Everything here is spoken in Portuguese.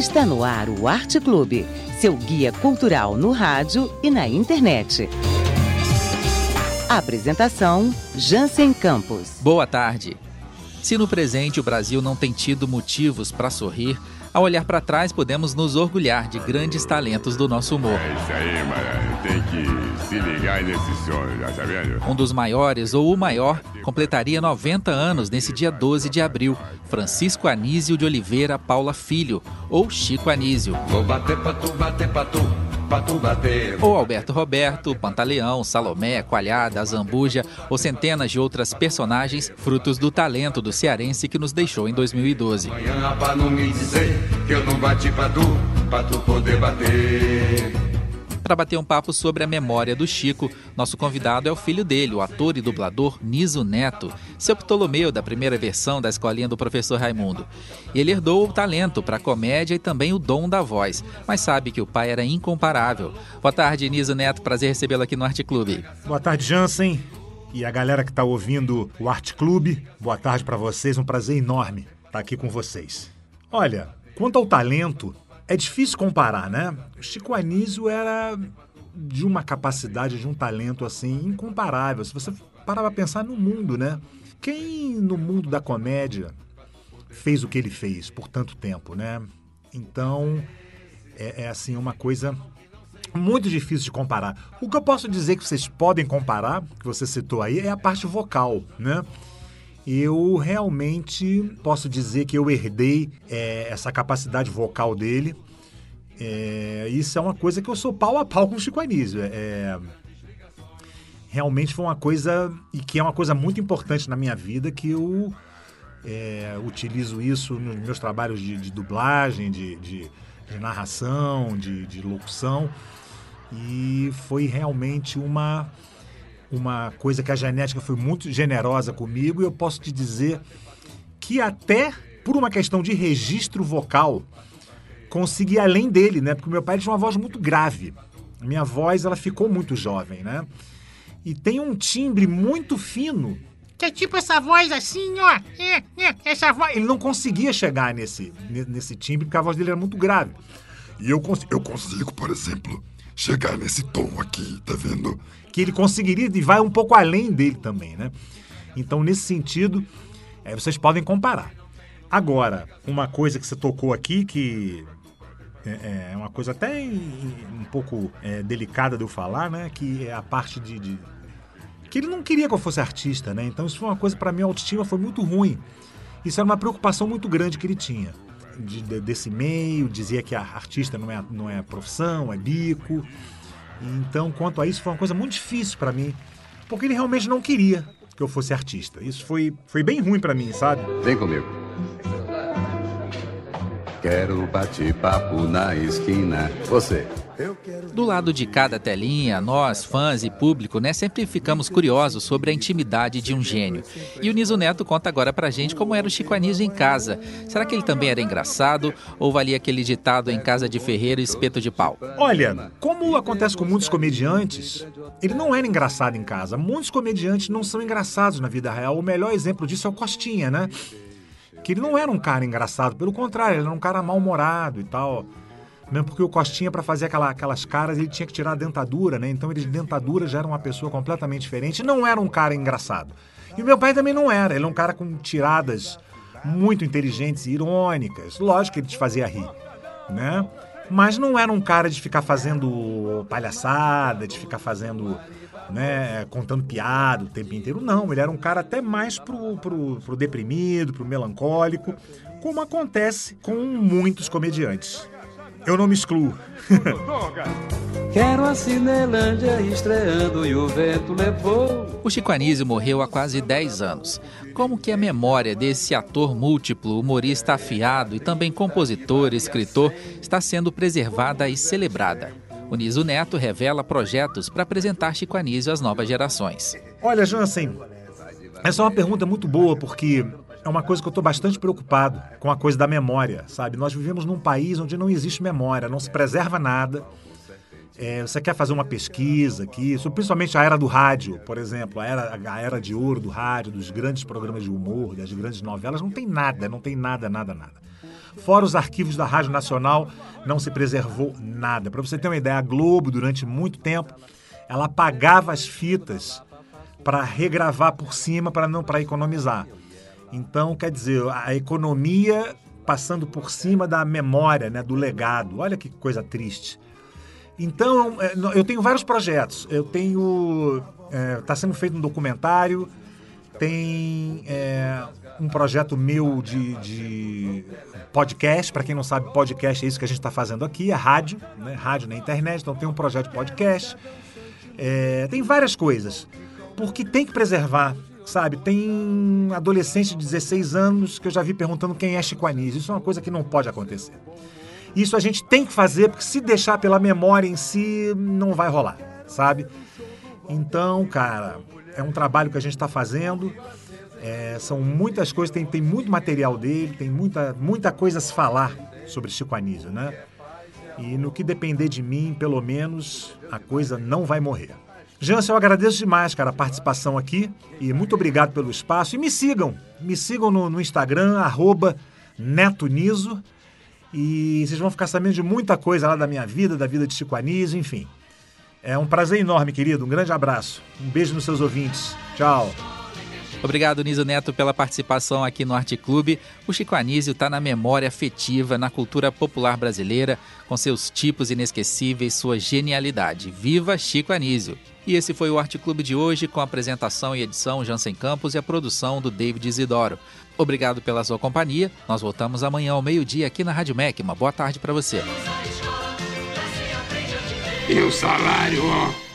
Está no ar o Arte Clube, seu guia cultural no rádio e na internet. Apresentação, Jansen Campos. Boa tarde. Se no presente o Brasil não tem tido motivos para sorrir, ao olhar para trás podemos nos orgulhar de grandes talentos do nosso humor. É isso aí, mano. Tem que se ligar nesse som, já tá vendo? Um dos maiores, ou o maior, completaria 90 anos nesse dia 12 de abril. Francisco Anísio de Oliveira Paula Filho, ou Chico Anísio. Vou bater pra tu, bater pra tu, pra tu bater. Ou Alberto Roberto, Pantaleão, Salomé, Coalhada, Zambuja, ou centenas de outras personagens, frutos do talento do cearense que nos deixou em 2012. Amanhã pra não me dizer que eu não bati pra tu poder bater. Para bater um papo sobre a memória do Chico, nosso convidado é o filho dele, o ator e dublador Niso Neto, seu Ptolomeu da primeira versão da escolinha do professor Raimundo. Ele herdou o talento para a comédia e também o dom da voz, mas sabe que o pai era incomparável. Boa tarde, Niso Neto, prazer recebê-lo aqui no Arte Clube. Boa tarde, Jansen, e a galera que está ouvindo o Arte Clube, boa tarde para vocês, um prazer enorme estar aqui com vocês. Olha, quanto ao talento, é difícil comparar, né? O Chico Anísio era de uma capacidade, de um talento assim incomparável. Se você parar para pensar no mundo, né? Quem no mundo da comédia fez o que ele fez por tanto tempo, né? Então, é assim uma coisa muito difícil de comparar. O que eu posso dizer que vocês podem comparar, que você citou aí, é a parte vocal, né? Eu realmente posso dizer que eu herdei essa capacidade vocal dele. Isso é uma coisa que eu sou pau a pau com o Chico Anísio. Realmente foi uma coisa, e que é uma coisa muito importante na minha vida, que eu utilizo isso nos meus trabalhos de dublagem, de narração, de locução. E foi realmente uma coisa que a genética foi muito generosa comigo, e eu posso te dizer que até por uma questão de registro vocal consegui ir além dele, né? Porque o meu pai tinha uma voz muito grave. A minha voz, ela ficou muito jovem, né? E tem um timbre muito fino, que é tipo essa voz assim, ó. Essa voz. Ele não conseguia chegar nesse timbre, porque a voz dele era muito grave. E eu consigo, por exemplo, chegar nesse tom aqui, tá vendo? Que ele conseguiria e vai um pouco além dele também, né? Então, nesse sentido, vocês podem comparar. Agora, uma coisa que você tocou aqui, que é uma coisa até um pouco delicada de eu falar, né? Que é a parte de que ele não queria que eu fosse artista, né? Então, isso foi uma coisa, para mim, a autoestima foi muito ruim. Isso era uma preocupação muito grande que ele tinha. Desse meio, dizia que a artista não é profissão, é bico. Então, quanto a isso, foi uma coisa muito difícil pra mim, porque ele realmente não queria que eu fosse artista. Isso foi bem ruim pra mim, sabe? Vem comigo. Quero bate-papo na esquina. Você. Do lado de cada telinha, nós, fãs e público, né, sempre ficamos curiosos sobre a intimidade de um gênio. E o Niso Neto conta agora pra gente como era o Chico Anísio em casa. Será que ele também era engraçado ou valia aquele ditado em casa de ferreiro espeto de pau? Olha, como acontece com muitos comediantes, ele não era engraçado em casa. Muitos comediantes não são engraçados na vida real. O melhor exemplo disso é o Costinha, né? Que ele não era um cara engraçado, pelo contrário, ele era um cara mal-humorado e tal. Mesmo porque o Costinha, para fazer aquelas caras, ele tinha que tirar a dentadura, né? Então ele de dentadura já era uma pessoa completamente diferente. Não era um cara engraçado. E o meu pai também não era. Ele é um cara com tiradas muito inteligentes e irônicas. Lógico que ele te fazia rir, né? Mas não era um cara de ficar fazendo palhaçada, de ficar fazendo, né, contando piada o tempo inteiro. Não, ele era um cara até mais pro deprimido, pro melancólico, como acontece com muitos comediantes. Eu não me excluo. Quero a Cinelândia estreando e o vento levou. O Chico Anísio morreu há quase 10 anos. Como que a memória desse ator múltiplo, humorista afiado e também compositor, escritor, está sendo preservada e celebrada? O Niso Neto revela projetos para apresentar Chico Anísio às novas gerações. Olha, Jansen, essa é uma pergunta muito boa, porque é uma coisa que eu estou bastante preocupado com a coisa da memória, sabe? Nós vivemos num país onde não existe memória, não se preserva nada. Você quer fazer uma pesquisa aqui, principalmente a era do rádio, por exemplo, a era de ouro do rádio, dos grandes programas de humor, das grandes novelas, não tem nada. Fora os arquivos da Rádio Nacional, não se preservou nada. Para você ter uma ideia, a Globo, durante muito tempo, ela apagava as fitas para regravar por cima, para economizar. Então, quer dizer, a economia passando por cima da memória, né, do legado. Olha que coisa triste. Então, eu tenho vários projetos. Eu tenho... Está sendo feito um documentário, tem um projeto meu de podcast. Para quem não sabe, podcast é isso que a gente está fazendo aqui, é rádio, né? Rádio na internet. Então tem um projeto de podcast. Tem várias coisas, porque tem que preservar, sabe? Tem adolescente de 16 anos que eu já vi perguntando quem é Chico Anísio. Isso é uma coisa que não pode acontecer. Isso a gente tem que fazer, porque se deixar pela memória em si, não vai rolar, sabe? Então, cara, é um trabalho que a gente está fazendo. São muitas coisas, tem muito material dele, tem muita coisa a se falar sobre Chico Anísio, né? E no que depender de mim, pelo menos, a coisa não vai morrer. Jansen, eu agradeço demais, cara, a participação aqui e muito obrigado pelo espaço. E me sigam no Instagram, @NetoNiso, e vocês vão ficar sabendo de muita coisa lá da minha vida, da vida de Chico Anísio, enfim. É um prazer enorme, querido. Um grande abraço. Um beijo nos seus ouvintes. Tchau. Obrigado, Niso Neto, pela participação aqui no Arte Clube. O Chico Anísio está na memória afetiva, na cultura popular brasileira, com seus tipos inesquecíveis, sua genialidade. Viva Chico Anísio! E esse foi o Arte Clube de hoje, com a apresentação e edição Jansen Campos e a produção do David Isidoro. Obrigado pela sua companhia. Nós voltamos amanhã ao meio-dia aqui na Rádio MEC. Uma boa tarde para você. E o salário, ó.